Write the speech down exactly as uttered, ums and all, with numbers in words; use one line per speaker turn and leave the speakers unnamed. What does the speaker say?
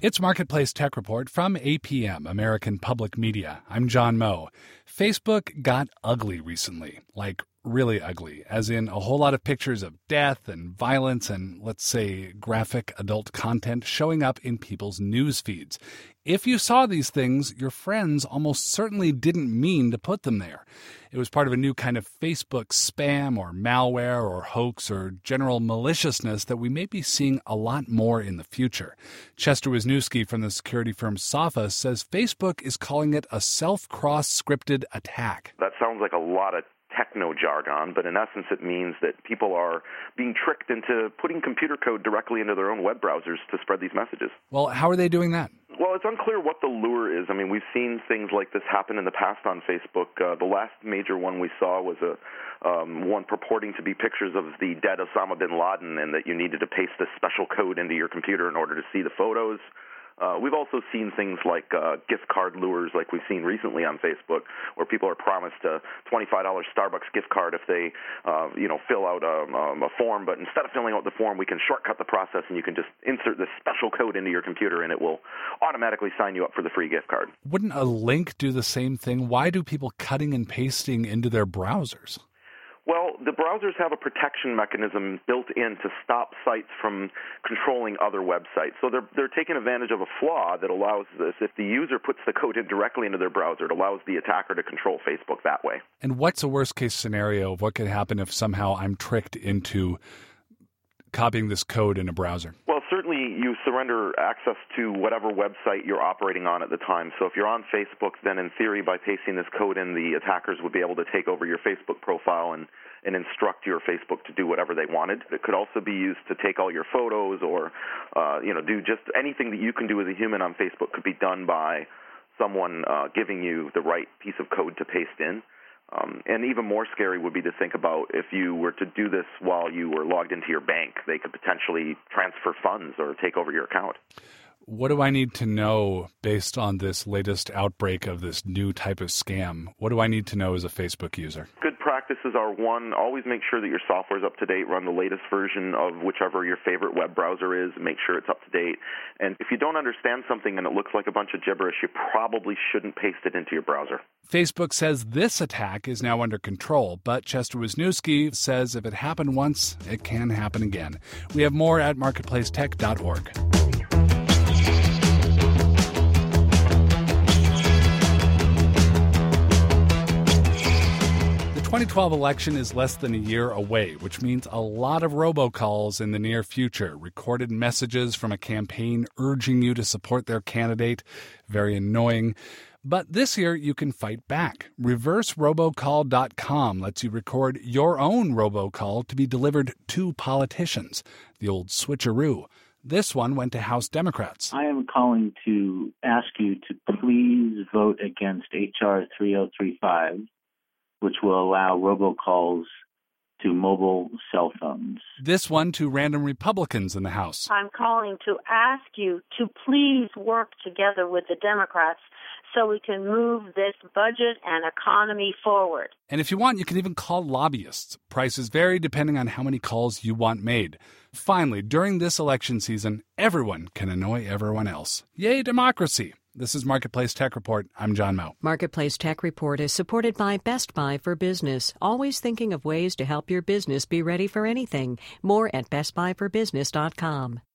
It's Marketplace Tech Report from A P M, American Public Media. I'm John Moe. Facebook got ugly recently, like really ugly, as in a whole lot of pictures of death and violence and, let's say, graphic adult content showing up in people's news feeds. If you saw these things, your friends almost certainly didn't mean to put them there. It was part of a new kind of Facebook spam or malware or hoax or general maliciousness that we may be seeing a lot more in the future. Chester Wisniewski from the security firm Sophos says Facebook is calling it a self-cross-scripted attack.
That sounds like a lot of techno jargon, but in essence it means that people are being tricked into putting computer code directly into their own web browsers to spread these messages.
Well, how are they doing that?
Well, it's unclear what the lure is. I mean, we've seen things like this happen in the past on Facebook. Uh, the last major one we saw was a um, one purporting to be pictures of the dead Osama bin Laden, and that you needed to paste this special code into your computer in order to see the photos. Uh, we've also seen things like uh, gift card lures like we've seen recently on Facebook, where people are promised a twenty-five dollars Starbucks gift card if they, uh, you know, fill out a, um, a form. But instead of filling out the form, we can shortcut the process, and you can just insert this special code into your computer, and it will automatically sign you up for the free gift card.
Wouldn't a link do the same thing? Why do people cutting and pasting into their browsers?
Well, the browsers have a protection mechanism built in to stop sites from controlling other websites. So they're they're taking advantage of a flaw that allows this. If the user puts the code in directly into their browser, it allows the attacker to control Facebook that way.
And what's a worst-case scenario of what could happen if somehow I'm tricked into copying this code in a browser?
Well, certainly you surrender access to whatever website you're operating on at the time. So if you're on Facebook, then in theory, by pasting this code in, the attackers would be able to take over your Facebook profile and, and instruct your Facebook to do whatever they wanted. It could also be used to take all your photos or, uh, you know, do just anything that you can do as a human on Facebook could be done by someone uh, giving you the right piece of code to paste in. Um, and even more scary would be to think about if you were to do this while you were logged into your bank. They could potentially transfer funds or take over your account.
What do I need to know based on this latest outbreak of this new type of scam? What do I need to know as a Facebook user?
Good practices are, one, always make sure that your software is up to date. Run the latest version of whichever your favorite web browser is. Make sure it's up to date. And if you don't understand something and it looks like a bunch of gibberish, you probably shouldn't paste it into your browser.
Facebook says this attack is now under control, but Chester Wisniewski says if it happened once, it can happen again. We have more at marketplace tech dot org. The twenty twelve election is less than a year away, which means a lot of robocalls in the near future. Recorded messages from a campaign urging you to support their candidate. Very annoying. But this year, you can fight back. reverse robocall dot com lets you record your own robocall to be delivered to politicians. The old switcheroo. This one went to House Democrats.
I am calling to ask you to please vote against H R three oh three five, which will allow robocalls to mobile cell phones.
This one to random Republicans in the House.
I'm calling to ask you to please work together with the Democrats so we can move this budget and economy forward.
And if you want, you can even call lobbyists. Prices vary depending on how many calls you want made. Finally, during this election season, everyone can annoy everyone else. Yay, democracy! This is Marketplace Tech Report. I'm John Moe.
Marketplace Tech Report is supported by Best Buy for Business, always thinking of ways to help your business be ready for anything. More at best buy for business dot com.